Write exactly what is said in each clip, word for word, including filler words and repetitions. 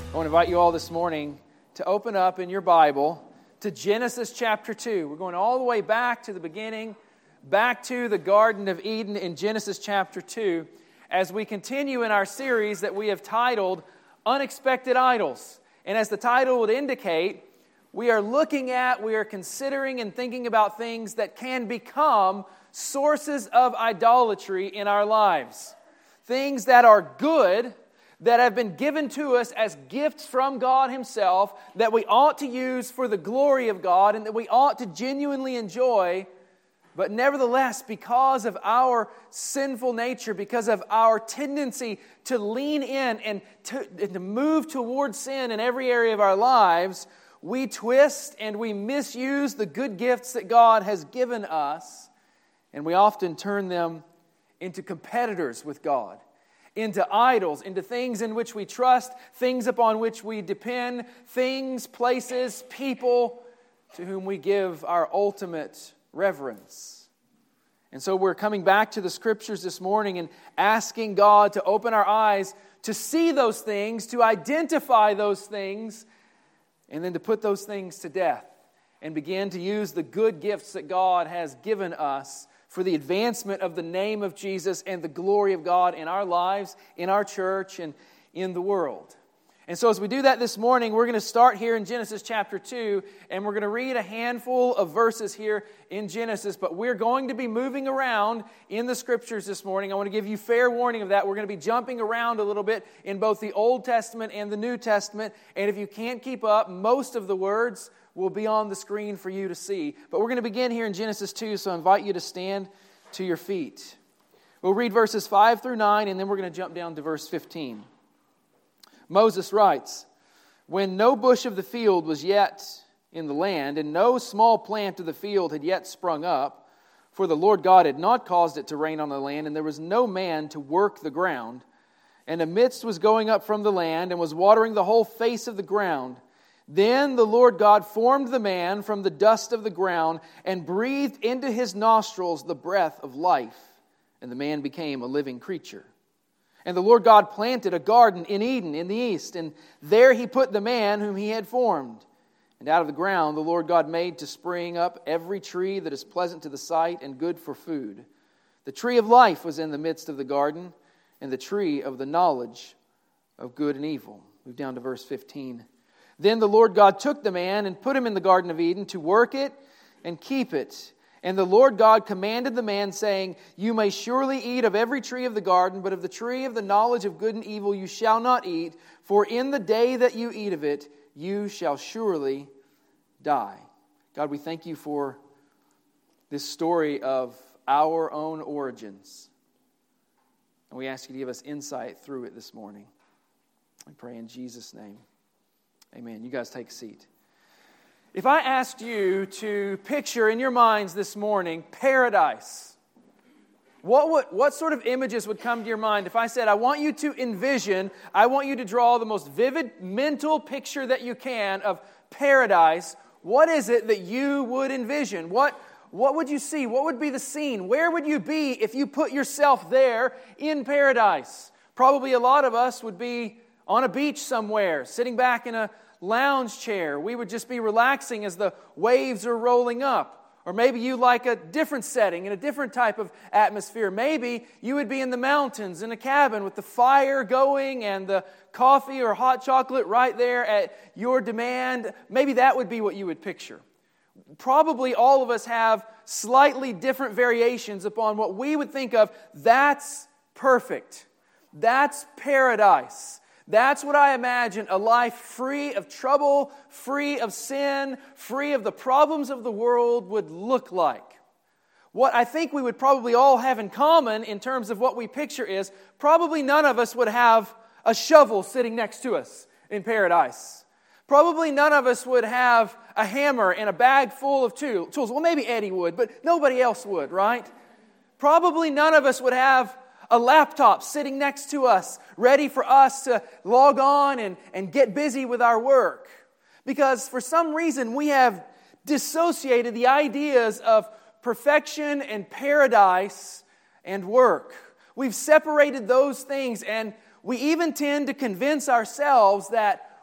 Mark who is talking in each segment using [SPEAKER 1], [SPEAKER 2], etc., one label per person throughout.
[SPEAKER 1] I want to invite you all this morning to open up in your Bible to Genesis chapter two. We're going all the way back to the beginning, back to the Garden of Eden in Genesis chapter two, as we continue in our series that we have titled Unexpected Idols. And as the title would indicate, we are looking at, we are considering and thinking about things that can become sources of idolatry in our lives. Things that are good, that have been given to us as gifts from God Himself, that we ought to use for the glory of God and that we ought to genuinely enjoy. But nevertheless, because of our sinful nature, because of our tendency to lean in and to, and to move towards sin in every area of our lives, we twist and we misuse the good gifts that God has given us, and we often turn them into competitors with God, into idols, into things in which we trust, things upon which we depend, things, places, people to whom we give our ultimate reverence. And so we're coming back to the Scriptures this morning and asking God to open our eyes to see those things, to identify those things, and then to put those things to death and begin to use the good gifts that God has given us for the advancement of the name of Jesus and the glory of God in our lives, in our church, and in the world. And so as we do that this morning, we're going to start here in Genesis chapter two, and we're going to read a handful of verses here in Genesis, but we're going to be moving around in the Scriptures this morning. I want to give you fair warning of that. We're going to be jumping around a little bit in both the Old Testament and the New Testament, and if you can't keep up, most of the words will be on the screen for you to see. But we're going to begin here in Genesis two, so I invite you to stand to your feet. We'll read verses five through nine, and then we're going to jump down to verse fifteen. Moses writes, "When no bush of the field was yet in the land, and no small plant of the field had yet sprung up, for the Lord God had not caused it to rain on the land, and there was no man to work the ground, and a mist was going up from the land, and was watering the whole face of the ground. Then the Lord God formed the man from the dust of the ground and breathed into his nostrils the breath of life, and the man became a living creature. And the Lord God planted a garden in Eden in the east, and there He put the man whom He had formed. And out of the ground the Lord God made to spring up every tree that is pleasant to the sight and good for food. The tree of life was in the midst of the garden, and the tree of the knowledge of good and evil." Move down to verse fifteen. "Then the Lord God took the man and put him in the Garden of Eden to work it and keep it. And the Lord God commanded the man, saying, 'You may surely eat of every tree of the garden, but of the tree of the knowledge of good and evil you shall not eat, for in the day that you eat of it, you shall surely die.'" God, we thank You for this story of our own origins. And we ask You to give us insight through it this morning. I pray in Jesus' name. Amen. You guys take a seat. If I asked you to picture in your minds this morning paradise, what would, what sort of images would come to your mind? If I said, I want you to envision, I want you to draw the most vivid mental picture that you can of paradise, what is it that you would envision? What, what would you see? What would be the scene? Where would you be if you put yourself there in paradise? Probably a lot of us would be on a beach somewhere, sitting back in a lounge chair. We would just be relaxing as the waves are rolling up. Or maybe you like a different setting and a different type of atmosphere. Maybe you would be in the mountains in a cabin with the fire going and the coffee or hot chocolate right there at your demand. Maybe that would be what you would picture. Probably all of us have slightly different variations upon what we would think of. That's perfect. That's paradise. That's what I imagine a life free of trouble, free of sin, free of the problems of the world would look like. What I think we would probably all have in common in terms of what we picture is probably none of us would have a shovel sitting next to us in paradise. Probably none of us would have a hammer and a bag full of tools. Well, maybe Eddie would, but nobody else would, right? Probably none of us would have a laptop sitting next to us, ready for us to log on and, and get busy with our work. Because for some reason we have dissociated the ideas of perfection and paradise and work. We've separated those things, and we even tend to convince ourselves that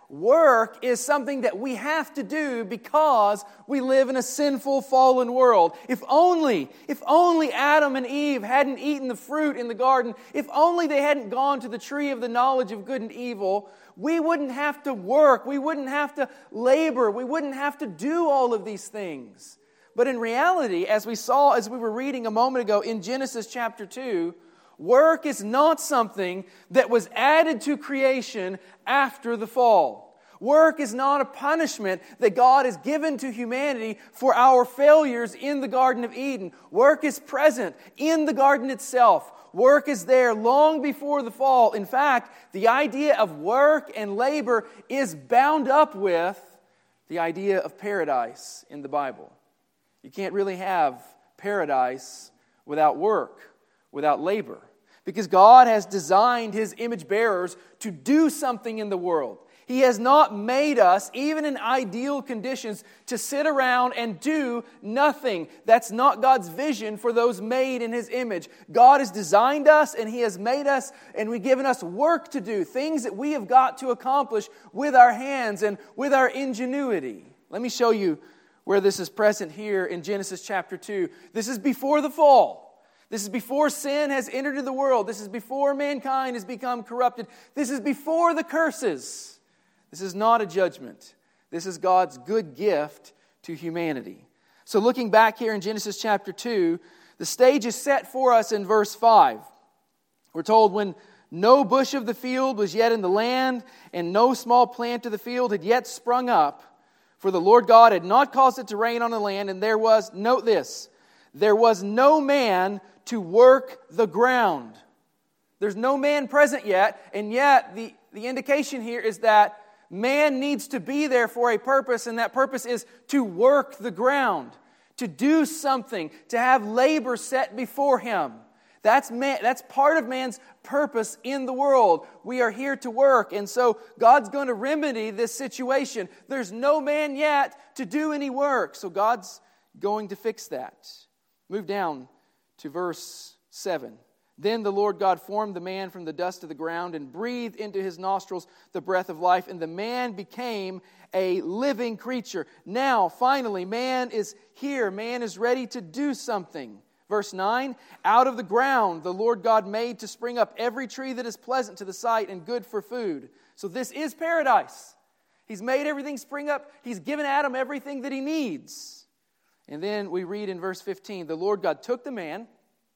[SPEAKER 1] work is something that we have to do because we live in a sinful, fallen world. If only, if only Adam and Eve hadn't eaten the fruit in the garden, if only they hadn't gone to the tree of the knowledge of good and evil, we wouldn't have to work, we wouldn't have to labor, we wouldn't have to do all of these things. But in reality, as we saw, as we were reading a moment ago in Genesis chapter two, work is not something that was added to creation after the fall. Work is not a punishment that God has given to humanity for our failures in the Garden of Eden. Work is present in the garden itself. Work is there long before the fall. In fact, the idea of work and labor is bound up with the idea of paradise in the Bible. You can't really have paradise without work, without labor. Because God has designed His image bearers to do something in the world. He has not made us, even in ideal conditions, to sit around and do nothing. That's not God's vision for those made in His image. God has designed us and He has made us and we've given us work to do, things that we have got to accomplish with our hands and with our ingenuity. Let me show you where this is present here in Genesis chapter two. This is before the fall. This is before sin has entered into the world. This is before mankind has become corrupted. This is before the curses. This is not a judgment. This is God's good gift to humanity. So looking back here in Genesis chapter two, the stage is set for us in verse five. We're told, when no bush of the field was yet in the land, and no small plant of the field had yet sprung up, for the Lord God had not caused it to rain on the land, and there was, note this, there was no man to work the ground. There's no man present yet, and yet the, the indication here is that man needs to be there for a purpose, and that purpose is to work the ground, to do something, to have labor set before him. That's man, that's part of man's purpose in the world. We are here to work, and so God's going to remedy this situation. There's no man yet to do any work, so God's going to fix that. Move down to verse seven. Then the Lord God formed the man from the dust of the ground and breathed into his nostrils the breath of life, and the man became a living creature. Now, finally, man is here. Man is ready to do something. Verse nine, out of the ground the Lord God made to spring up every tree that is pleasant to the sight and good for food. So this is paradise. He's made everything spring up. He's given Adam everything that he needs. And then we read in verse fifteen, the Lord God took the man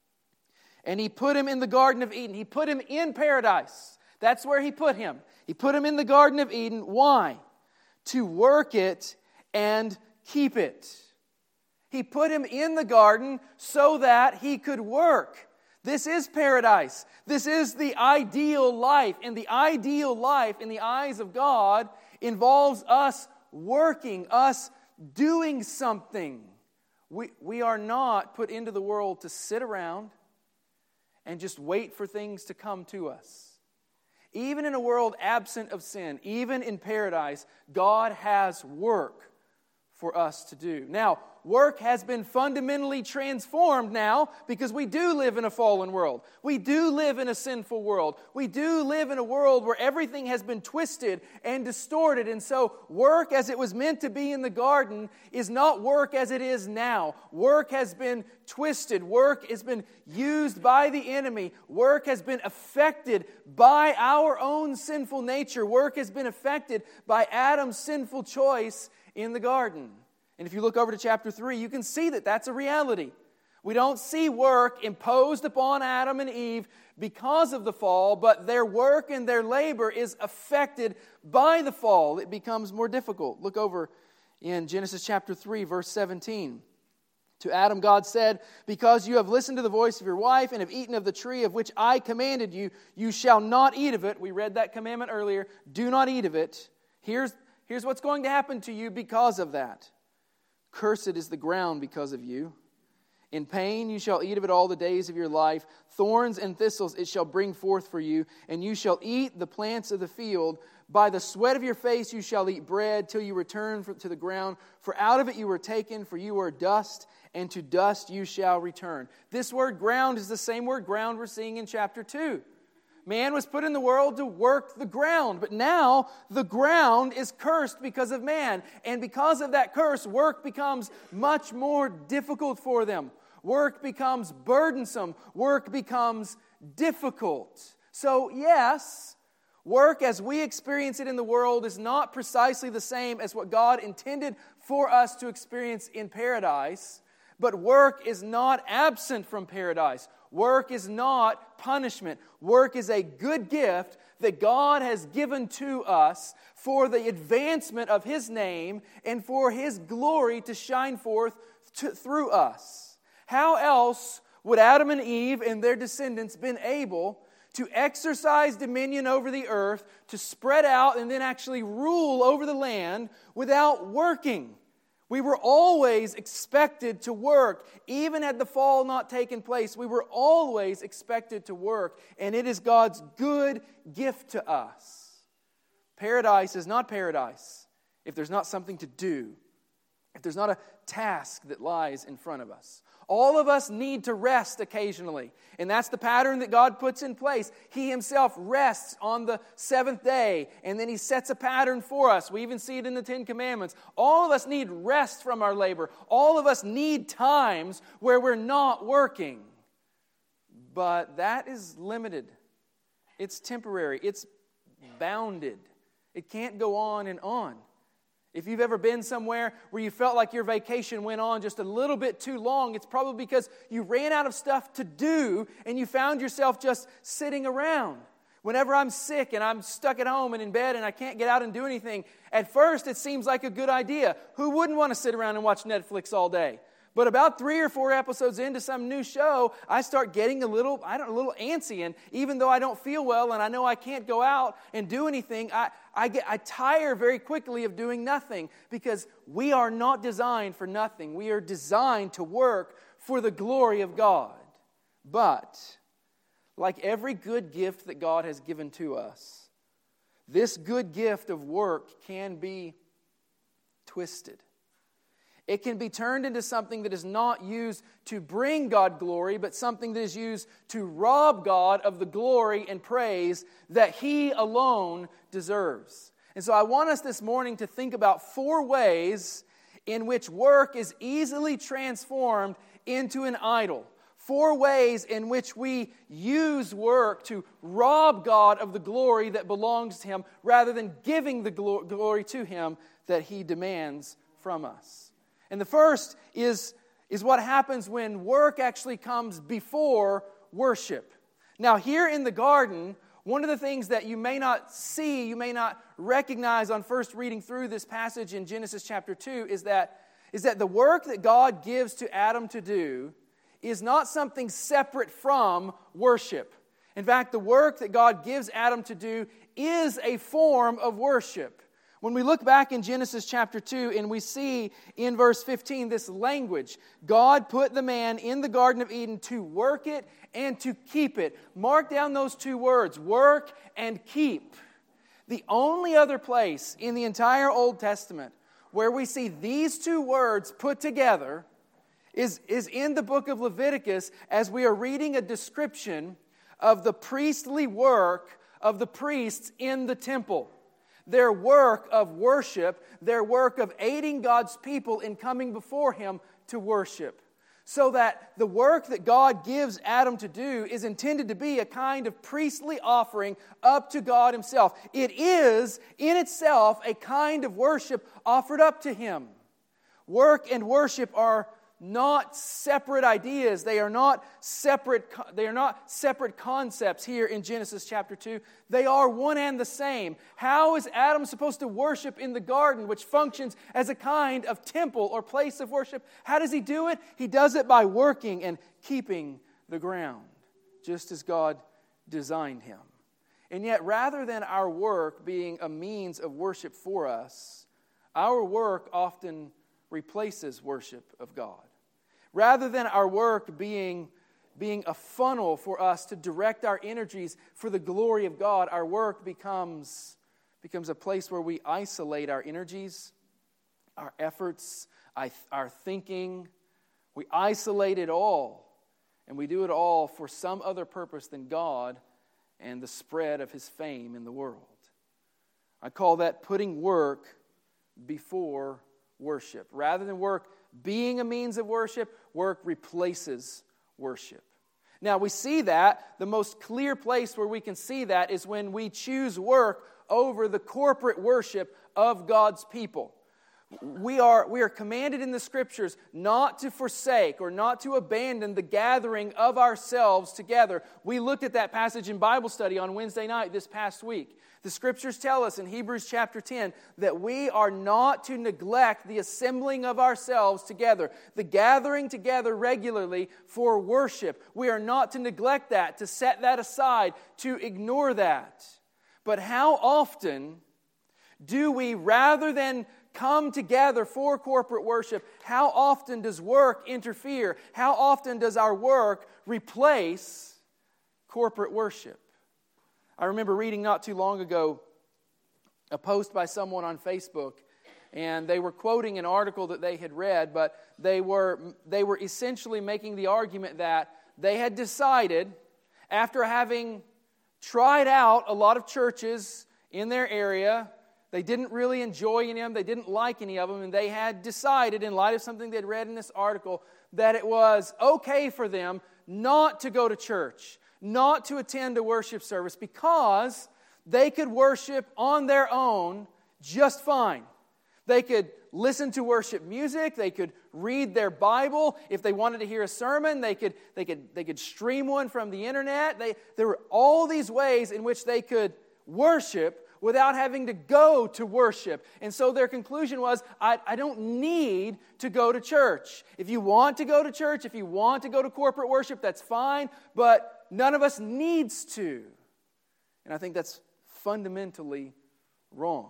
[SPEAKER 1] and He put him in the Garden of Eden. He put him in paradise. That's where He put him. He put him in the Garden of Eden. Why? To work it and keep it. He put him in the garden so that he could work. This is paradise. This is the ideal life. And the ideal life in the eyes of God involves us working, us doing something. We, we are not put into the world to sit around and just wait for things to come to us. Even in a world absent of sin, even in paradise, God has work for us to do. Now, work has been fundamentally transformed now because we do live in a fallen world. We do live in a sinful world. We do live in a world where everything has been twisted and distorted. And so work as it was meant to be in the garden is not work as it is now. Work has been twisted. Work has been used by the enemy. Work has been affected by our own sinful nature. Work has been affected by Adam's sinful choice in the garden. And if you look over to chapter three, you can see that that's a reality. We don't see work imposed upon Adam and Eve because of the fall, but their work and their labor is affected by the fall. It becomes more difficult. Look over in Genesis chapter three, verse seventeen. To Adam God said, because you have listened to the voice of your wife and have eaten of the tree of which I commanded you, you shall not eat of it. We read that commandment earlier. Do not eat of it. Here's, here's what's going to happen to you because of that. Cursed is the ground because of you. In pain you shall eat of it all the days of your life. Thorns and thistles it shall bring forth for you, and you shall eat the plants of the field. By the sweat of your face you shall eat bread till you return to the ground. For out of it you were taken, for you are dust, and to dust you shall return. This word ground is the same word ground we're seeing in chapter two. Man was put in the world to work the ground, but now the ground is cursed because of man. And because of that curse, work becomes much more difficult for them. Work becomes burdensome. Work becomes difficult. So yes, work as we experience it in the world is not precisely the same as what God intended for us to experience in paradise, but work is not absent from paradise. Work is not punishment. Work is a good gift that God has given to us for the advancement of His name and for His glory to shine forth to, through us. How else would Adam and Eve and their descendants been able to exercise dominion over the earth, to spread out and then actually rule over the land without working? We were always expected to work. Even had the fall not taken place, we were always expected to work. And it is God's good gift to us. Paradise is not paradise if there's not something to do, if there's not a task that lies in front of us. All of us need to rest occasionally. And that's the pattern that God puts in place. He Himself rests on the seventh day, and then He sets a pattern for us. We even see it in the Ten Commandments. All of us need rest from our labor. All of us need times where we're not working. But that is limited. It's temporary. It's bounded. It can't go on and on. If you've ever been somewhere where you felt like your vacation went on just a little bit too long, it's probably because you ran out of stuff to do and you found yourself just sitting around. Whenever I'm sick and I'm stuck at home and in bed and I can't get out and do anything, at first it seems like a good idea. Who wouldn't want to sit around and watch Netflix all day? But about three or four episodes into some new show, I start getting a little, I don't know, a little antsy. And even though I don't feel well and I know I can't go out and do anything, I, I get I tire very quickly of doing nothing, because we are not designed for nothing. We are designed to work for the glory of God. But like every good gift that God has given to us, this good gift of work can be twisted. It can be turned into something that is not used to bring God glory, but something that is used to rob God of the glory and praise that He alone deserves. And so I want us this morning to think about four ways in which work is easily transformed into an idol. Four ways in which we use work to rob God of the glory that belongs to Him, rather than giving the glory to Him that He demands from us. And the first is, is what happens when work actually comes before worship. Now, here in the garden, one of the things that you may not see, you may not recognize on first reading through this passage in Genesis chapter two, is that, is that the work that God gives to Adam to do is not something separate from worship. In fact, the work that God gives Adam to do is a form of worship. When we look back in Genesis chapter two and we see in verse fifteen this language, God put the man in the Garden of Eden to work it and to keep it. Mark down those two words, work and keep. The only other place in the entire Old Testament where we see these two words put together is, is in the book of Leviticus, as we are reading a description of the priestly work of the priests in the temple. Their work of worship, their work of aiding God's people in coming before Him to worship. So that the work that God gives Adam to do is intended to be a kind of priestly offering up to God Himself. It is, in itself, a kind of worship offered up to Him. Work and worship are not separate ideas. They are not separate, they are not separate concepts here in Genesis chapter two. They are one and the same. How is Adam supposed to worship in the garden, which functions as a kind of temple or place of worship? How does he do it? He does it by working and keeping the ground, just as God designed him. And yet, rather than our work being a means of worship for us, our work often replaces worship of God. Rather than our work being, being a funnel for us to direct our energies for the glory of God, our work becomes, becomes a place where we isolate our energies, our efforts, our thinking. We isolate it all, and we do it all for some other purpose than God and the spread of His fame in the world. I call that putting work before worship. Rather than work being a means of worship, work replaces worship. Now we see that, the most clear place where we can see that is when we choose work over the corporate worship of God's people. We are, we are commanded in the Scriptures not to forsake or not to abandon the gathering of ourselves together. We looked at that passage in Bible study on Wednesday night this past week. The Scriptures tell us in Hebrews chapter ten that we are not to neglect the assembling of ourselves together, the gathering together regularly for worship. We are not to neglect that, to set that aside, to ignore that. But how often do we, rather than come together for corporate worship, how often does work interfere? How often does our work replace corporate worship? I remember reading not too long ago a post by someone on Facebook, and they were quoting an article that they had read, but they were they were essentially making the argument that they had decided, after having tried out a lot of churches in their area, they didn't really enjoy any of them, they didn't like any of them, and they had decided, in light of something they'd read in this article, that it was okay for them not to go to church, not to attend a worship service, because they could worship on their own just fine. They could listen to worship music, they could read their Bible. If they wanted to hear a sermon, they could they could they could stream one from the internet. They, there were all these ways in which they could worship without having to go to worship. And so their conclusion was, I, I don't need to go to church. If you want to go to church, if you want to go to corporate worship, that's fine, but none of us needs to. And I think that's fundamentally wrong.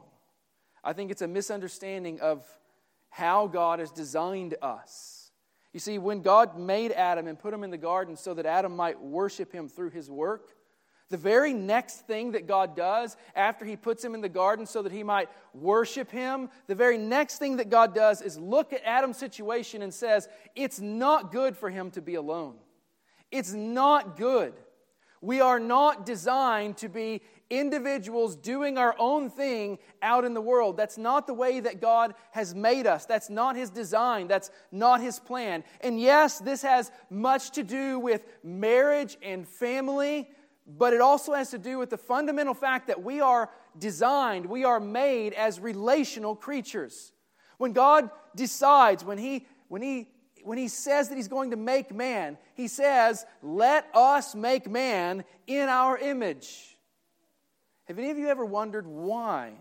[SPEAKER 1] I think it's a misunderstanding of how God has designed us. You see, when God made Adam and put him in the garden so that Adam might worship Him through his work, the very next thing that God does after He puts him in the garden so that he might worship Him, the very next thing that God does is look at Adam's situation and says, it's not good for him to be alone. It's not good. We are not designed to be individuals doing our own thing out in the world. That's not the way that God has made us. That's not His design. That's not His plan. And yes, this has much to do with marriage and family, but it also has to do with the fundamental fact that we are designed, we are made as relational creatures. When God decides, when He when He when He says that He's going to make man, He says, "Let us make man in our image." Have any of you ever wondered why?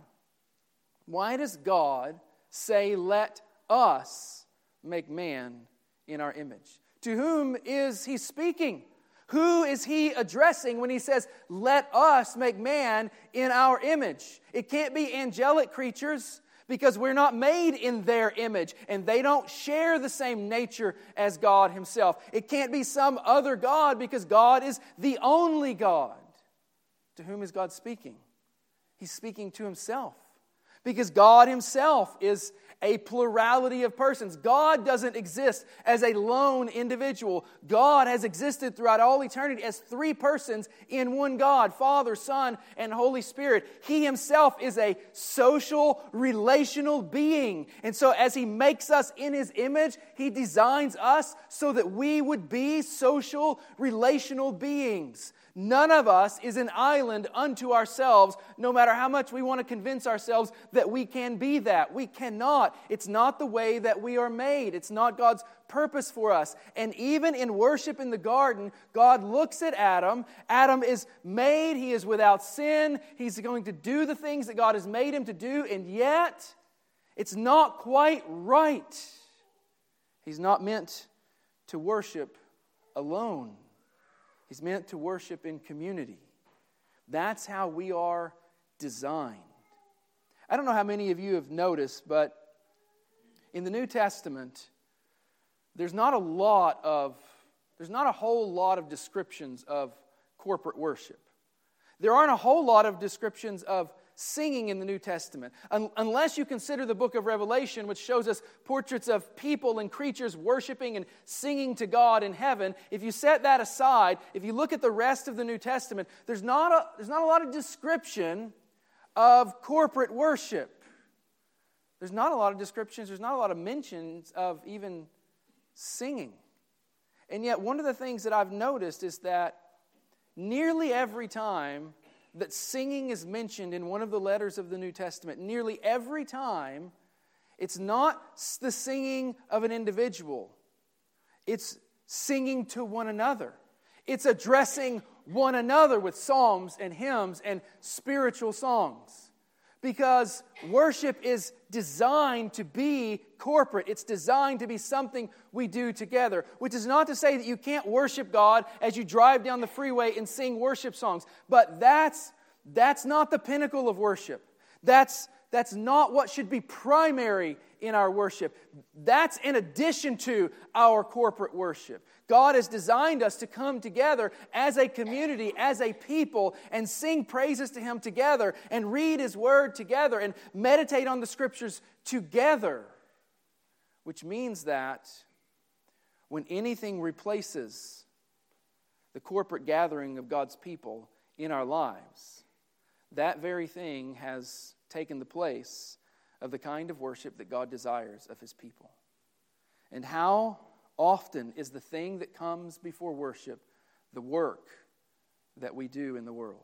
[SPEAKER 1] Why does God say, "Let us make man in our image"? To whom is He speaking? Who is He addressing when He says, "Let us make man in our image"? It can't be angelic creatures, because we're not made in their image, and they don't share the same nature as God Himself. It can't be some other God, because God is the only God. To whom is God speaking? He's speaking to Himself, because God Himself is a plurality of persons. God doesn't exist as a lone individual. God has existed throughout all eternity as three persons in one God, Father, Son, and Holy Spirit. He Himself is a social, relational being. And so as He makes us in His image, He designs us so that we would be social, relational beings. None of us is an island unto ourselves, no matter how much we want to convince ourselves that we can be that. We cannot. It's not the way that we are made. It's not God's purpose for us. And even in worship in the garden, God looks at Adam. Adam is made. He is without sin. He's going to do the things that God has made him to do, and yet it's not quite right. He's not meant to worship alone. He's meant to worship in community. That's how we are designed. I don't know how many of you have noticed, but in the New Testament, there's not a lot of, there's not a whole lot of descriptions of corporate worship. There aren't a whole lot of descriptions of singing in the New Testament. Un- unless you consider the book of Revelation, which shows us portraits of people and creatures worshiping and singing to God in heaven, if you set that aside, if you look at the rest of the New Testament, there's not a, there's not a lot of description of corporate worship. There's not a lot of descriptions, there's not a lot of mentions of even singing. And yet one of the things that I've noticed is that nearly every time that singing is mentioned in one of the letters of the New Testament, nearly every time, it's not the singing of an individual. It's singing to one another. It's addressing one another with psalms and hymns and spiritual songs. Because worship is designed to be corporate. It's designed to be something we do together. Which is not to say that you can't worship God as you drive down the freeway and sing worship songs. But that's, that's not the pinnacle of worship. That's, that's not what should be primary in our worship. That's in addition to our corporate worship. God has designed us to come together as a community, as a people, and sing praises to Him together, and read His Word together, and meditate on the Scriptures together. Which means that when anything replaces the corporate gathering of God's people in our lives, that very thing has taken the place of the kind of worship that God desires of His people. And how often is the thing that comes before worship the work that we do in the world?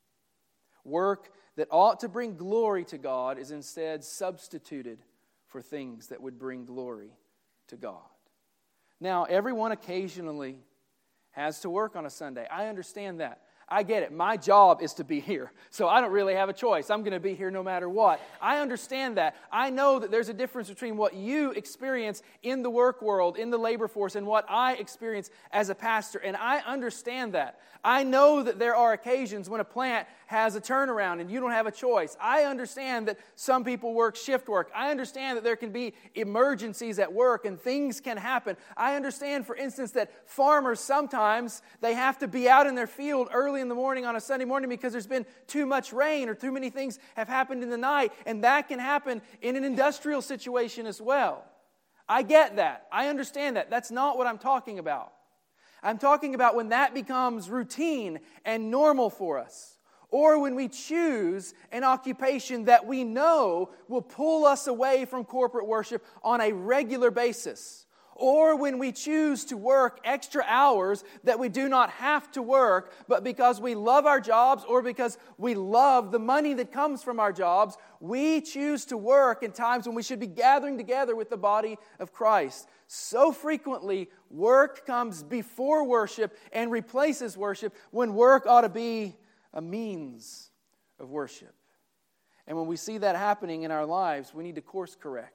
[SPEAKER 1] Work that ought to bring glory to God is instead substituted for things that would bring glory to God. Now, everyone occasionally has to work on a Sunday. I understand that. I get it. My job is to be here, so I don't really have a choice. I'm going to be here no matter what. I understand that. I know that there's a difference between what you experience in the work world, in the labor force, and what I experience as a pastor, and I understand that. I know that there are occasions when a plant has a turnaround and you don't have a choice. I understand that some people work shift work. I understand that there can be emergencies at work and things can happen. I understand, for instance, that farmers sometimes, they have to be out in their field early in the morning on a Sunday morning because there's been too much rain or too many things have happened in the night, and that can happen in an industrial situation as well. I get that. I understand that. That's not what I'm talking about. I'm talking about when that becomes routine and normal for us, or when we choose an occupation that we know will pull us away from corporate worship on a regular basis, or when we choose to work extra hours that we do not have to work, but because we love our jobs or because we love the money that comes from our jobs, we choose to work in times when we should be gathering together with the body of Christ. So frequently, work comes before worship and replaces worship when work ought to be a means of worship. And when we see that happening in our lives, we need to course correct.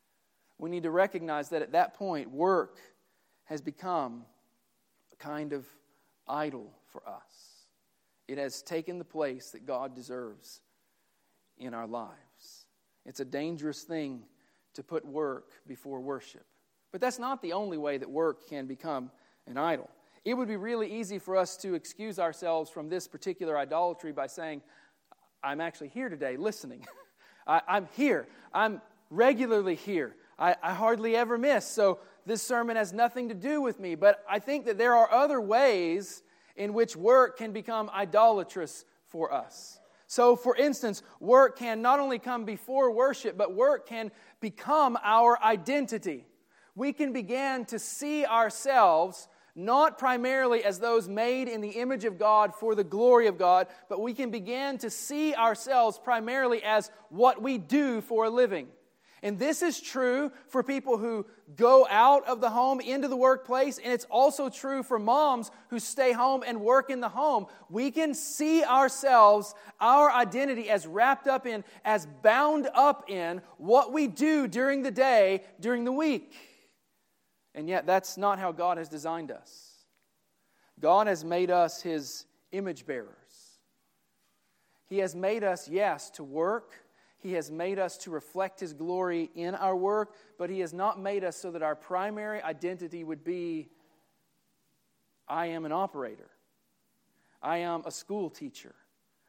[SPEAKER 1] We need to recognize that at that point, work has become a kind of idol for us. It has taken the place that God deserves in our lives. It's a dangerous thing to put work before worship. But that's not the only way that work can become an idol. It would be really easy for us to excuse ourselves from this particular idolatry by saying, I'm actually here today listening. I, I'm here. I'm regularly here. I, I hardly ever miss, so this sermon has nothing to do with me. But I think that there are other ways in which work can become idolatrous for us. So, for instance, work can not only come before worship, but work can become our identity. We can begin to see ourselves not primarily as those made in the image of God for the glory of God, but we can begin to see ourselves primarily as what we do for a living. And this is true for people who go out of the home into the workplace, and it's also true for moms who stay home and work in the home. We can see ourselves, our identity, as wrapped up in, as bound up in what we do during the day, during the week. And yet that's not how God has designed us. God has made us His image bearers. He has made us, yes, to work. He has made us to reflect His glory in our work, but He has not made us so that our primary identity would be, I am an operator. I am a school teacher.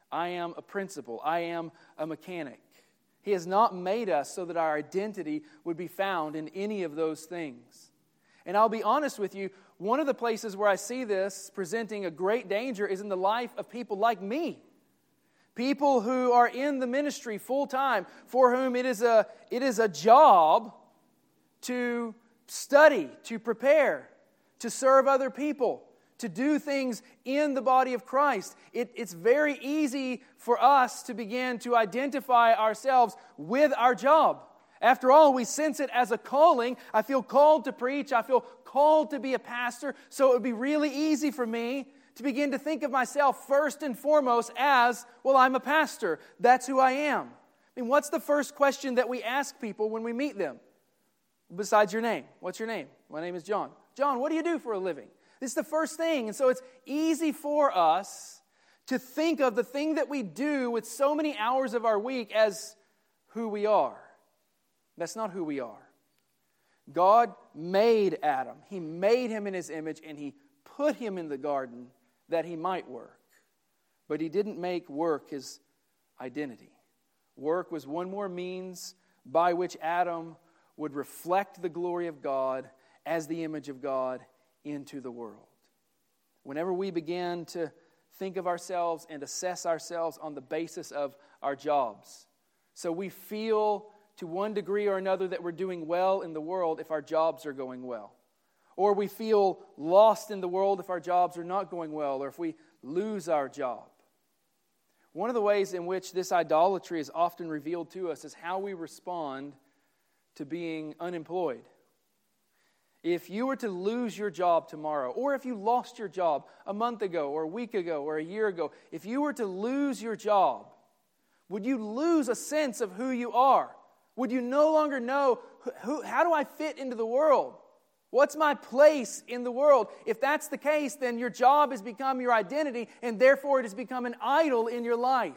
[SPEAKER 1] I am a principal. I am a mechanic. He has not made us so that our identity would be found in any of those things. And I'll be honest with you, one of the places where I see this presenting a great danger is in the life of people like me. People who are in the ministry full time, for whom it is a, it is a job to study, to prepare, to serve other people, to do things in the body of Christ. It, it's very easy for us to begin to identify ourselves with our job. After all, we sense it as a calling. I feel called to preach. I feel called to be a pastor. So it would be really easy for me to begin to think of myself first and foremost as, well, I'm a pastor. That's who I am. I mean, what's the first question that we ask people when we meet them? Besides your name. What's your name? My name is John. John, what do you do for a living? This is the first thing. And so it's easy for us to think of the thing that we do with so many hours of our week as who we are. That's not who we are. God made Adam. He made him in His image, and He put him in the garden that he might work. But He didn't make work his identity. Work was one more means by which Adam would reflect the glory of God as the image of God into the world. Whenever we begin to think of ourselves and assess ourselves on the basis of our jobs, so we feel to one degree or another that we're doing well in the world if our jobs are going well. Or we feel lost in the world if our jobs are not going well, or if we lose our job. One of the ways in which this idolatry is often revealed to us is how we respond to being unemployed. If you were to lose your job tomorrow, or if you lost your job a month ago, or a week ago, or a year ago, if you were to lose your job, would you lose a sense of who you are? Would you no longer know, who, how do I fit into the world? What's my place in the world? If that's the case, then your job has become your identity, and therefore it has become an idol in your life.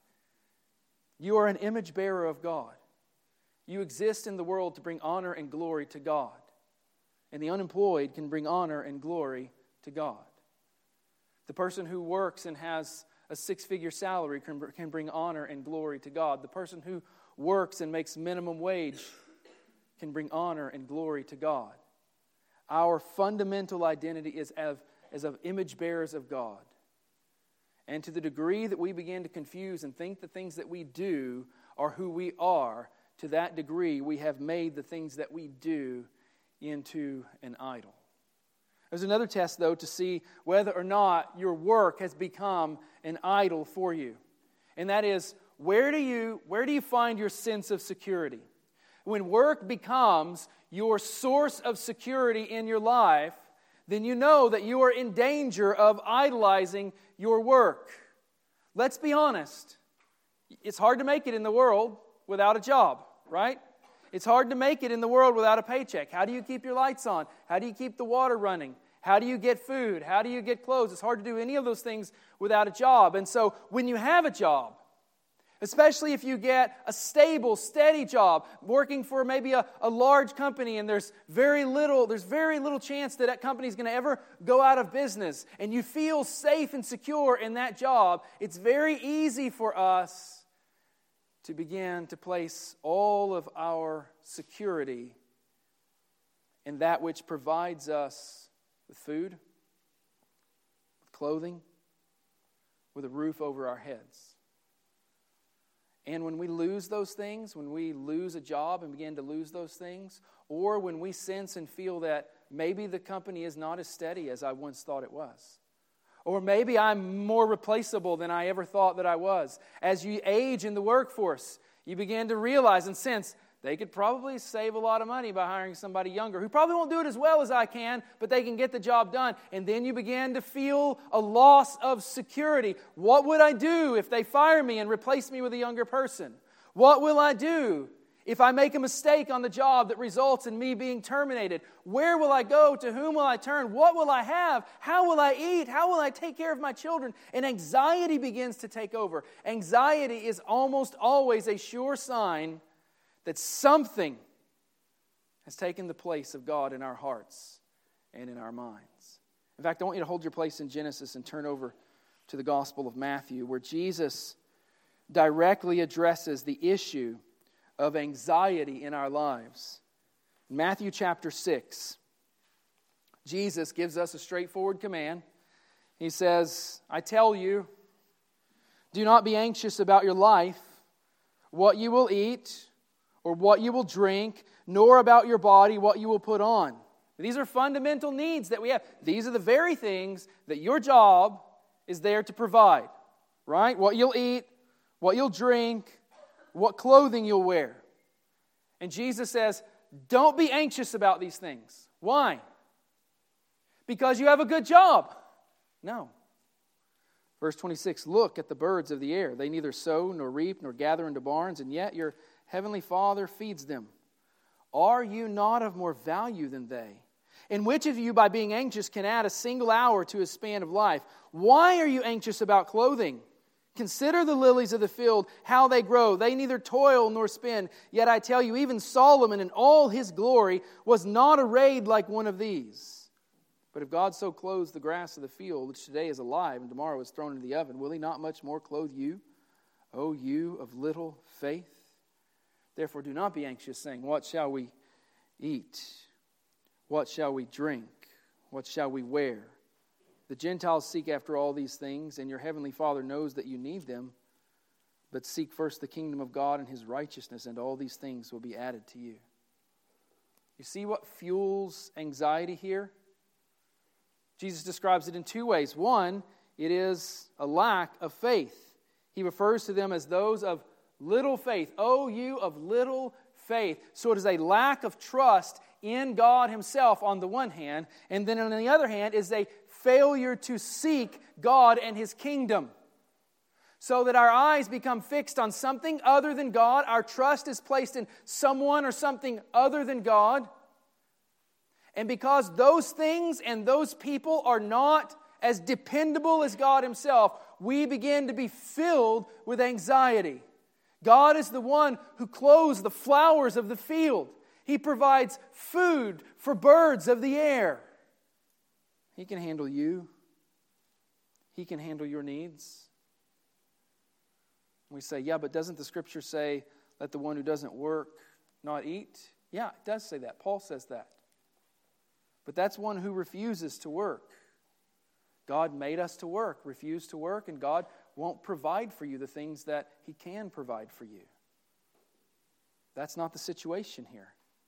[SPEAKER 1] You are an image bearer of God. You exist in the world to bring honor and glory to God. And the unemployed can bring honor and glory to God. The person who works and has a six-figure salary can, can bring honor and glory to God. The person who works and makes minimum wage can bring honor and glory to God. Our fundamental identity is of, is of image bearers of God. And to the degree that we begin to confuse and think the things that we do are who we are, to that degree we have made the things that we do into an idol. There's another test, though, to see whether or not your work has become an idol for you. And that is, where do you, where do you find your sense of security? When work becomes your source of security in your life, then you know that you are in danger of idolizing your work. Let's be honest. It's hard to make it in the world without a job, right? It's hard to make it in the world without a paycheck. How do you keep your lights on? How do you keep the water running? How do you get food? How do you get clothes? It's hard to do any of those things without a job. And so when you have a job, especially if you get a stable, steady job, working for maybe a, a large company, and there's very little, there's very little chance that that company is going to ever go out of business, and you feel safe and secure in that job, it's very easy for us to begin to place all of our security in that which provides us with food, with clothing, with a roof over our heads. And when we lose those things, when we lose a job and begin to lose those things, or when we sense and feel that maybe the company is not as steady as I once thought it was, or maybe I'm more replaceable than I ever thought that I was. As you age in the workforce, you begin to realize and sense they could probably save a lot of money by hiring somebody younger who probably won't do it as well as I can, but they can get the job done. And then you begin to feel a loss of security. What would I do if they fire me and replace me with a younger person? What will I do if I make a mistake on the job that results in me being terminated? Where will I go? To whom will I turn? What will I have? How will I eat? How will I take care of my children? And anxiety begins to take over. Anxiety is almost always a sure sign that something has taken the place of God in our hearts and in our minds. In fact, I want you to hold your place in Genesis and turn over to the Gospel of Matthew, where Jesus directly addresses the issue of anxiety in our lives. In Matthew chapter six, Jesus gives us a straightforward command. He says, I tell you, do not be anxious about your life, what you will eat, or what you will drink, nor about your body, what you will put on. These are fundamental needs that we have. These are the very things that your job is there to provide, right? What you'll eat, what you'll drink, what clothing you'll wear. And Jesus says, don't be anxious about these things. Why? Because you have a good job. No. Verse twenty-six, look at the birds of the air. They neither sow nor reap nor gather into barns, and yet your heavenly Father feeds them. Are you not of more value than they? And which of you, by being anxious, can add a single hour to his span of life? Why are you anxious about clothing? Consider the lilies of the field, how they grow. They neither toil nor spin. Yet I tell you, even Solomon in all his glory was not arrayed like one of these. But if God so clothes the grass of the field, which today is alive and tomorrow is thrown into the oven, will he not much more clothe you, O you of little faith? Therefore do not be anxious, saying, what shall we eat? What shall we drink? What shall we wear? The Gentiles seek after all these things, and your heavenly Father knows that you need them. But seek first the kingdom of God and his righteousness, and all these things will be added to you. You see what fuels anxiety here? Jesus describes it in two ways. One, it is a lack of faith. He refers to them as those of little faith. Oh, you of little faith. So it is a lack of trust in God himself on the one hand, and then on the other hand is a failure to seek God and his kingdom. So that our eyes become fixed on something other than God. Our trust is placed in someone or something other than God. And because those things and those people are not as dependable as God himself, we begin to be filled with anxiety. God is the one who clothes the flowers of the field. He provides food for birds of the air. He can handle you. He can handle your needs. We say, yeah, but doesn't the Scripture say, let the one who doesn't work not eat? Yeah, it does say that. Paul says that. But that's one who refuses to work. God made us to work, refuse to work, and God won't provide for you the things that he can provide for you. That's not the situation here.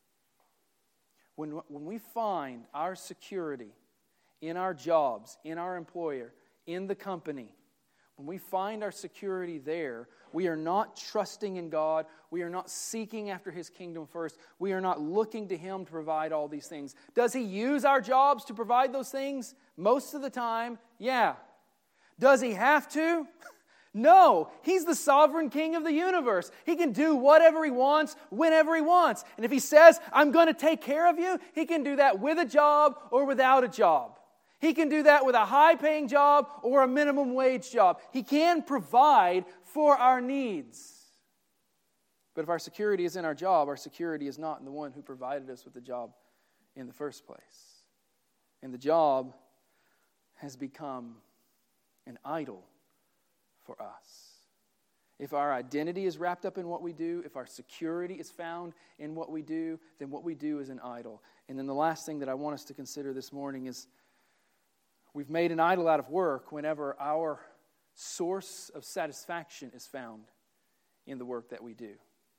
[SPEAKER 1] When, when we find our security in our jobs, in our employer, in the company, when we find our security there, we are not trusting in God. We are not seeking after his kingdom first. We are not looking to him to provide all these things. Does he use our jobs to provide those things? Most of the time, yeah. Does he have to? No. He's the sovereign king of the universe. He can do whatever he wants, whenever he wants. And if he says, I'm going to take care of you, he can do that with a job or without a job. He can do that with a high-paying job or a minimum wage job. He can provide for our needs. But if our security is in our job, our security is not in the one who provided us with the job in the first place. And the job has become an idol for us. If our identity is wrapped up in what we do, if our security is found in what we do, then what we do is an idol. And then the last thing that I want us to consider this morning is we've made an idol out of work whenever our source of satisfaction is found in the work that we do.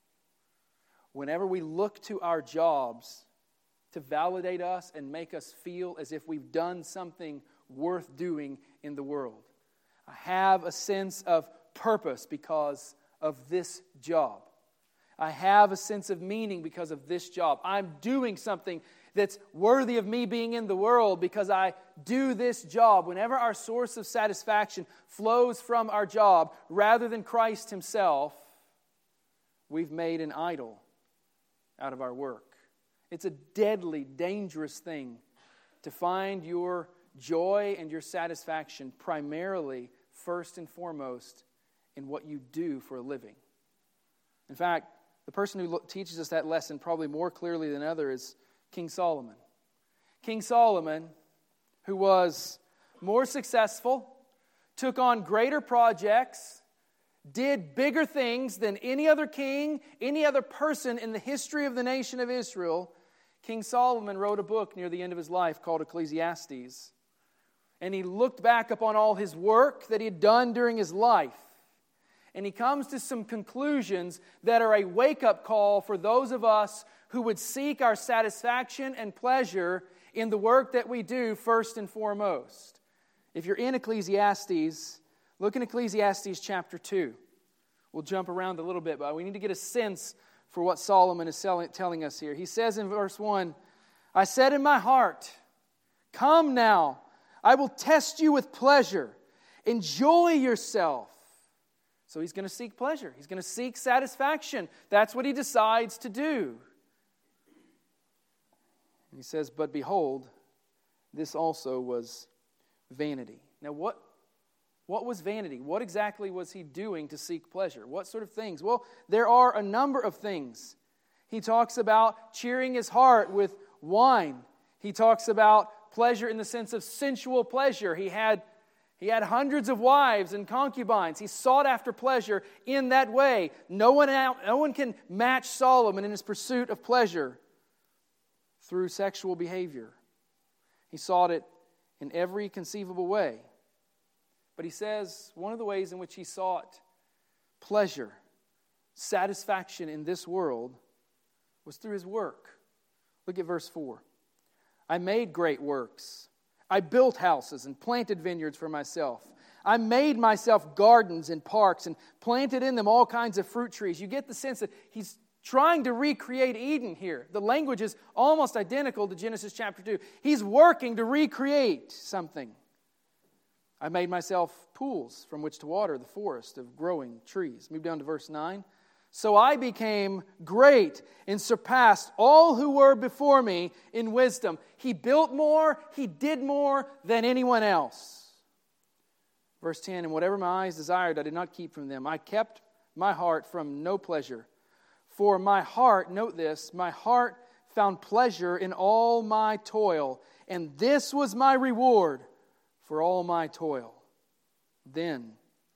[SPEAKER 1] Whenever we look to our jobs to validate us and make us feel as if we've done something worth doing in the world. I have a sense of purpose because of this job. I have a sense of meaning because of this job. I'm doing something that's worthy of me being in the world because I do this job. Whenever our source of satisfaction flows from our job rather than Christ himself, we've made an idol out of our work. It's a deadly, dangerous thing to find your joy and your satisfaction primarily, first and foremost, in what you do for a living. In fact, the person who teaches us that lesson probably more clearly than others is King Solomon. King Solomon, who was more successful, took on greater projects, did bigger things than any other king, any other person in the history of the nation of Israel, King Solomon wrote a book near the end of his life called Ecclesiastes. And he looked back upon all his work that he had done during his life. And he comes to some conclusions that are a wake-up call for those of us who would seek our satisfaction and pleasure in the work that we do first and foremost. If you're in Ecclesiastes, look in Ecclesiastes chapter two. We'll jump around a little bit, but we need to get a sense for what Solomon is telling us here. He says in verse one, I said in my heart, come now, I will test you with pleasure. Enjoy yourself. So he's going to seek pleasure. He's going to seek satisfaction. That's what he decides to do. And he says, but behold, this also was vanity. Now what, what was vanity? What exactly was he doing to seek pleasure? What sort of things? Well, there are a number of things. He talks about cheering his heart with wine. He talks about pleasure in the sense of sensual pleasure. He had He had hundreds of wives and concubines. He sought after pleasure in that way. No one, out, no one can match Solomon in his pursuit of pleasure through sexual behavior. He sought it in every conceivable way. But he says one of the ways in which he sought pleasure, satisfaction in this world, was through his work. Look at verse four. I made great works. I built houses and planted vineyards for myself. I made myself gardens and parks and planted in them all kinds of fruit trees. You get the sense that he's trying to recreate Eden here. The language is almost identical to Genesis chapter two. He's working to recreate something. I made myself pools from which to water the forest of growing trees. Move down to verse nine. So I became great and surpassed all who were before me in wisdom. He built more, he did more than anyone else. Verse ten, and whatever my eyes desired, I did not keep from them. I kept my heart from no pleasure. For my heart, note this, my heart found pleasure in all my toil, and this was my reward for all my toil. Then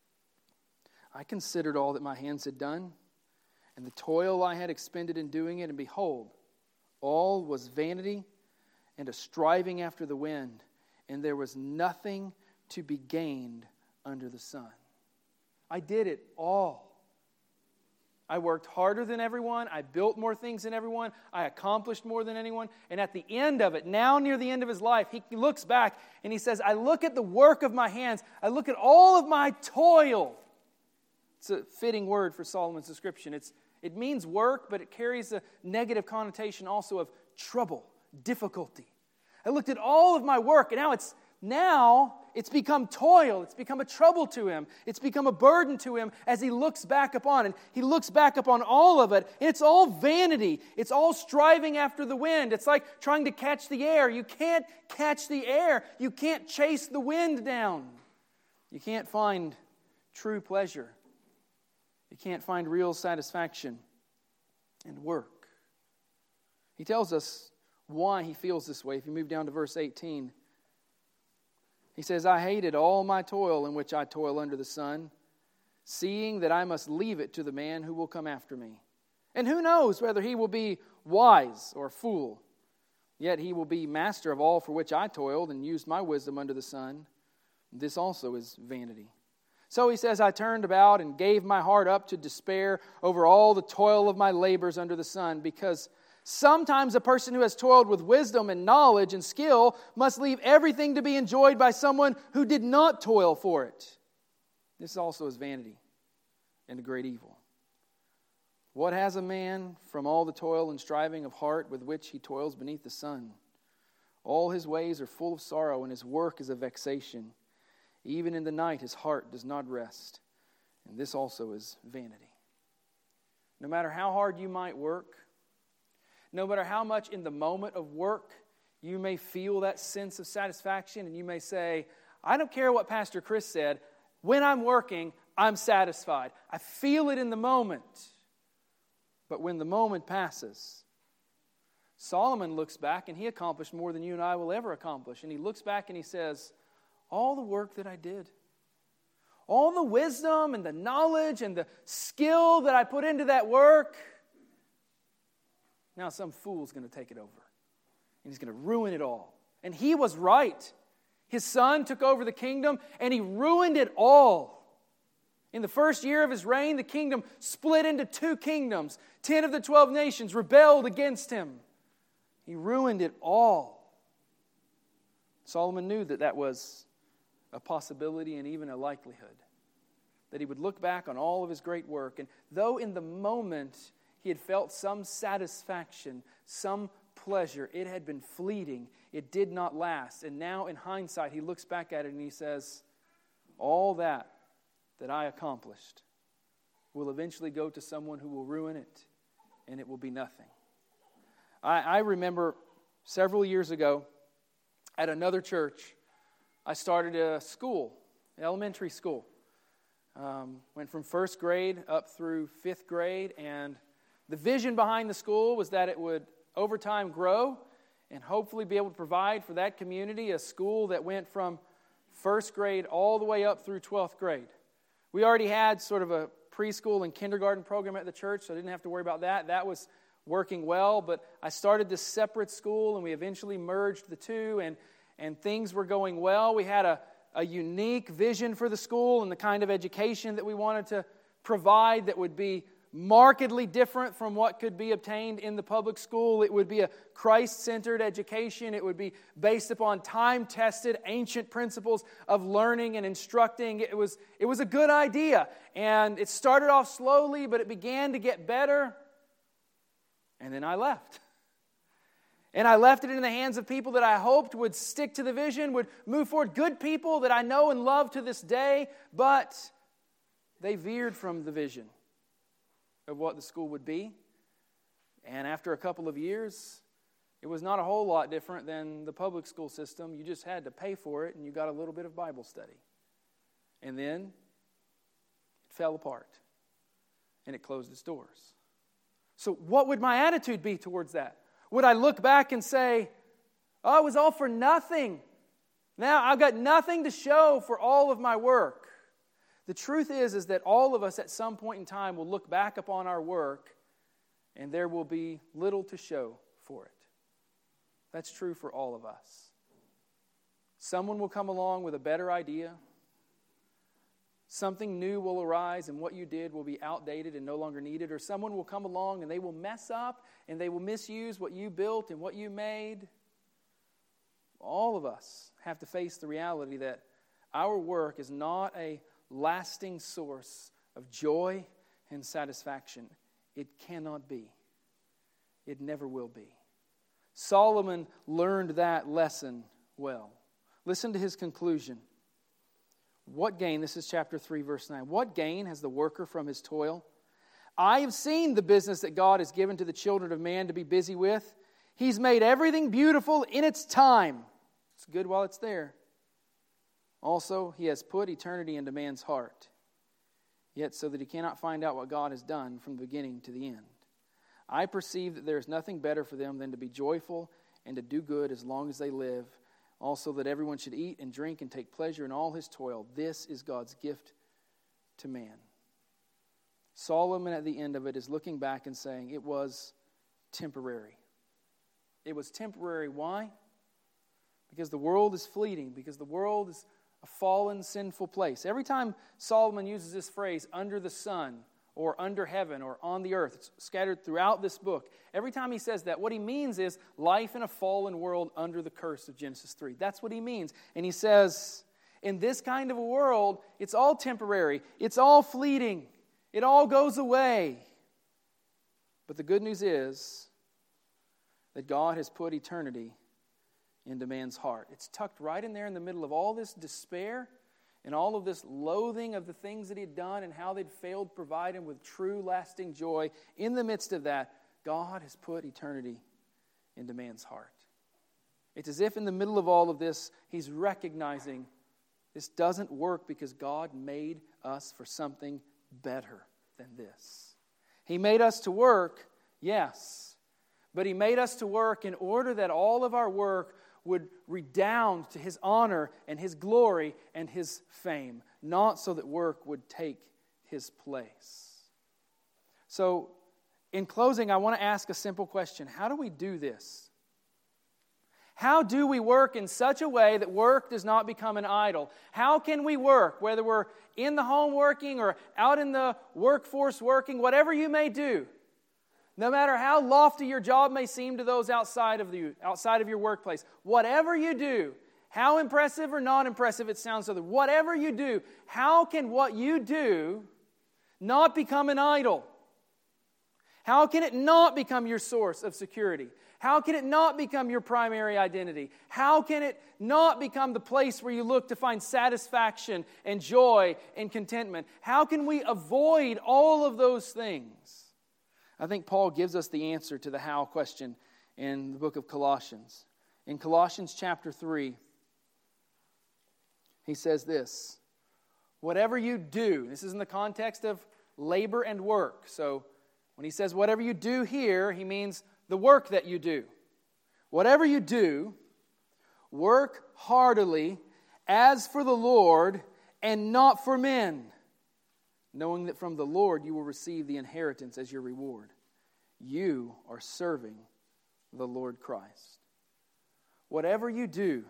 [SPEAKER 1] I considered all that my hands had done, and the toil I had expended in doing it, and behold, all was vanity and a striving after the wind, and there was nothing to be gained under the sun. I did it all. I worked harder than everyone. I built more things than everyone. I accomplished more than anyone. And at the end of it, now near the end of his life, he looks back and he says, I look at the work of my hands. I look at all of my toil. It's a fitting word for Solomon's description. It's It means work, but it carries a negative connotation also of trouble, difficulty. I looked at all of my work, and now it's now it's become toil. It's become a trouble to him. It's become a burden to him as he looks back upon. And he looks back upon all of it, and it's all vanity. It's all striving after the wind. It's like trying to catch the air. You can't catch the air. You can't chase the wind down. You can't find true pleasure. You can't find real satisfaction in work. He tells us why he feels this way. If you move down to verse eighteen, he says, I hated all my toil in which I toil under the sun, seeing that I must leave it to the man who will come after me. And who knows whether he will be wise or a fool. Yet he will be master of all for which I toiled and used my wisdom under the sun. This also is vanity. So he says, I turned about and gave my heart up to despair over all the toil of my labors under the sun, because sometimes a person who has toiled with wisdom and knowledge and skill must leave everything to be enjoyed by someone who did not toil for it. This also is vanity and a great evil. What has a man from all the toil and striving of heart with which he toils beneath the sun? All his ways are full of sorrow, and his work is a vexation. Even in the night his heart does not rest. And this also is vanity. No matter how hard you might work, no matter how much in the moment of work you may feel that sense of satisfaction, and you may say, I don't care what Pastor Chris said. When I'm working, I'm satisfied. I feel it in the moment. But when the moment passes, Solomon looks back and he accomplished more than you and I will ever accomplish. And he looks back and he says, all the work that I did, all the wisdom and the knowledge and the skill that I put into that work, now some fool's going to take it over. And he's going to ruin it all. And he was right. His son took over the kingdom and he ruined it all. In the first year of his reign, the kingdom split into two kingdoms. Ten of the twelve nations rebelled against him. He ruined it all. Solomon knew that that was a possibility and even a likelihood. That he would look back on all of his great work. And though in the moment he had felt some satisfaction, some pleasure, it had been fleeting. It did not last. And now in hindsight, he looks back at it and he says, all that that I accomplished will eventually go to someone who will ruin it, and it will be nothing. I, I remember several years ago at another church, I started a school, elementary school. Um, went from first grade up through fifth grade, and the vision behind the school was that it would over time grow and hopefully be able to provide for that community a school that went from first grade all the way up through twelfth grade. We already had sort of a preschool and kindergarten program at the church, so I didn't have to worry about that. That was working well, but I started this separate school, and we eventually merged the two, and, and things were going well. We had a, a unique vision for the school and the kind of education that we wanted to provide that would be markedly different from what could be obtained in the public school. It would be a Christ-centered education. It would be based upon time-tested ancient principles of learning and instructing. It was, it was a good idea. And it started off slowly, but it began to get better. And then I left. And I left it in the hands of people that I hoped would stick to the vision, would move forward. Good people that I know and love to this day, but they veered from the vision of what the school would be. And after a couple of years, it was not a whole lot different than the public school system. You just had to pay for it, and you got a little bit of Bible study. And then it fell apart, and it closed its doors. So what would my attitude be towards that? Would I look back and say, oh, it was all for nothing. Now I've got nothing to show for all of my work. The truth is, is that all of us at some point in time will look back upon our work and there will be little to show for it. That's true for all of us. Someone will come along with a better idea. Something new will arise and what you did will be outdated and no longer needed. Or someone will come along and they will mess up and they will misuse what you built and what you made. All of us have to face the reality that our work is not a lasting source of joy and satisfaction. It cannot be. It never will be. Solomon learned that lesson well. Listen to his conclusion. What gain, this is chapter three, verse nine. What gain has the worker from his toil? I have seen the business that God has given to the children of man to be busy with. He's made everything beautiful in its time. It's good while it's there. Also, he has put eternity into man's heart, yet so that he cannot find out what God has done from the beginning to the end. I perceive that there is nothing better for them than to be joyful and to do good as long as they live. Also, that everyone should eat and drink and take pleasure in all his toil. This is God's gift to man. Solomon at the end of it is looking back and saying it was temporary. It was temporary. Why? Because the world is fleeting. Because the world is a fallen, sinful place. Every time Solomon uses this phrase, under the sun, or under heaven, or on the earth, it's scattered throughout this book. Every time he says that, what he means is life in a fallen world under the curse of Genesis three. That's what he means. And he says, in this kind of a world, it's all temporary. It's all fleeting. It all goes away. But the good news is that God has put eternity into man's heart. It's tucked right in there in the middle of all this despair and all of this loathing of the things that he'd done and how they'd failed to provide him with true lasting joy. In the midst of that, God has put eternity into man's heart. It's as if in the middle of all of this, he's recognizing this doesn't work because God made us for something better than this. He made us to work, yes, but he made us to work in order that all of our work would redound to His honor and His glory and His fame, not so that work would take His place. So, in closing, I want to ask a simple question. How do we do this? How do we work in such a way that work does not become an idol? How can we work, whether we're in the home working or out in the workforce working, whatever you may do, no matter how lofty your job may seem to those outside of you, outside of your workplace, whatever you do, how impressive or not impressive it sounds to others, whatever you do, how can what you do not become an idol? How can it not become your source of security? How can it not become your primary identity? How can it not become the place where you look to find satisfaction and joy and contentment? How can we avoid all of those things? I think Paul gives us the answer to the how question in the book of Colossians. In Colossians chapter three, he says this, whatever you do, this is in the context of labor and work. So when he says whatever you do here, he means the work that you do. Whatever you do, work heartily as for the Lord and not for men, knowing that from the Lord you will receive the inheritance as your reward. You are serving the Lord Christ. Whatever you do,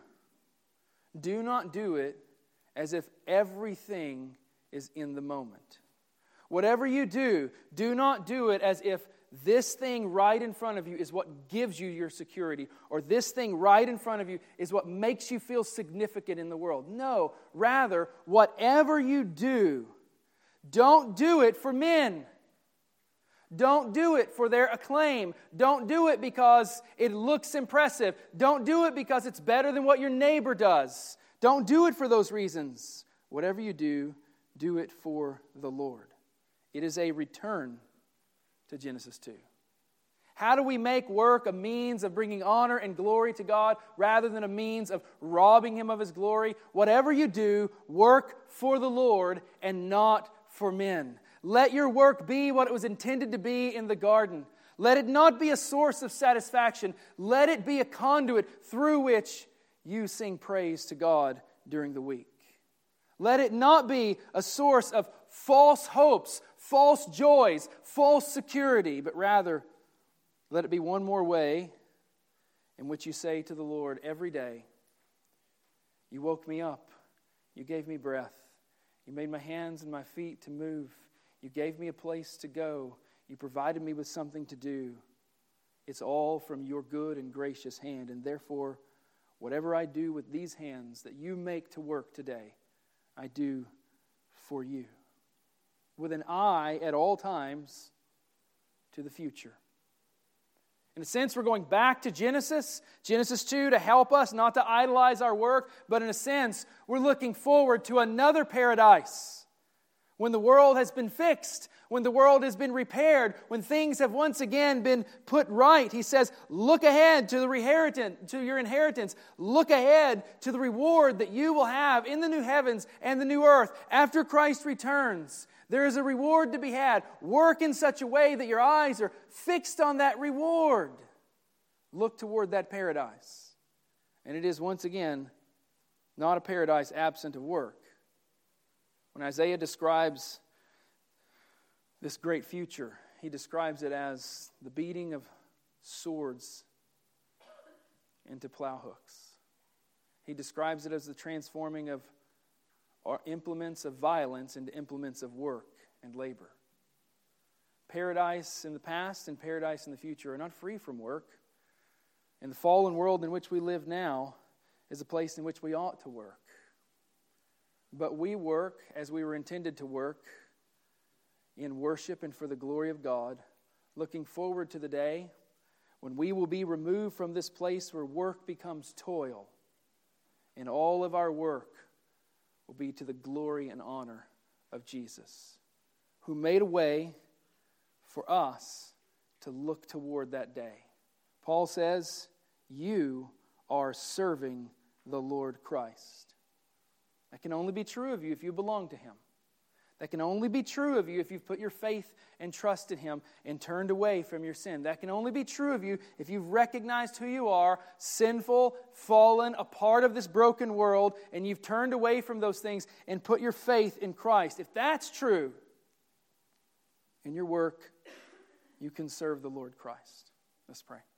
[SPEAKER 1] do not do it as if everything is in the moment. Whatever you do, do not do it as if this thing right in front of you is what gives you your security, or this thing right in front of you is what makes you feel significant in the world. No, rather, whatever you do, don't do it for men. Don't do it for their acclaim. Don't do it because it looks impressive. Don't do it because it's better than what your neighbor does. Don't do it for those reasons. Whatever you do, do it for the Lord. It is a return to Genesis two. How do we make work a means of bringing honor and glory to God rather than a means of robbing Him of His glory? Whatever you do, work for the Lord and not for men. Let your work be what it was intended to be in the garden. Let it not be a source of satisfaction. Let it be a conduit through which you sing praise to God during the week. Let it not be a source of false hopes, false joys, false security, but rather let it be one more way in which you say to the Lord every day, you woke me up, you gave me breath, you made my hands and my feet to move, you gave me a place to go, you provided me with something to do. It's all from your good and gracious hand, and therefore, whatever I do with these hands that you make to work today, I do for you, with an eye at all times to the future. In a sense, we're going back to Genesis, Genesis two, to help us not to idolize our work, but in a sense, we're looking forward to another paradise. When the world has been fixed, when the world has been repaired, when things have once again been put right, he says, look ahead to the inheritance, to your inheritance. Look ahead to the reward that you will have in the new heavens and the new earth after Christ returns. There is a reward to be had. Work in such a way that your eyes are fixed on that reward. Look toward that paradise. And it is once again not a paradise absent of work. When Isaiah describes this great future, he describes it as the beating of swords into plow hooks. He describes it as the transforming of our implements of violence into implements of work and labor. Paradise in the past and paradise in the future are not free from work. And the fallen world in which we live now is a place in which we ought to work. But we work as we were intended to work, in worship and for the glory of God, looking forward to the day when we will be removed from this place where work becomes toil, and all of our work will be to the glory and honor of Jesus, who made a way for us to look toward that day. Paul says, you are serving the Lord Christ. That can only be true of you if you belong to Him. That can only be true of you if you've put your faith and trust in Him and turned away from your sin. That can only be true of you if you've recognized who you are, sinful, fallen, a part of this broken world, and you've turned away from those things and put your faith in Christ. If that's true, in your work, you can serve the Lord Christ. Let's pray.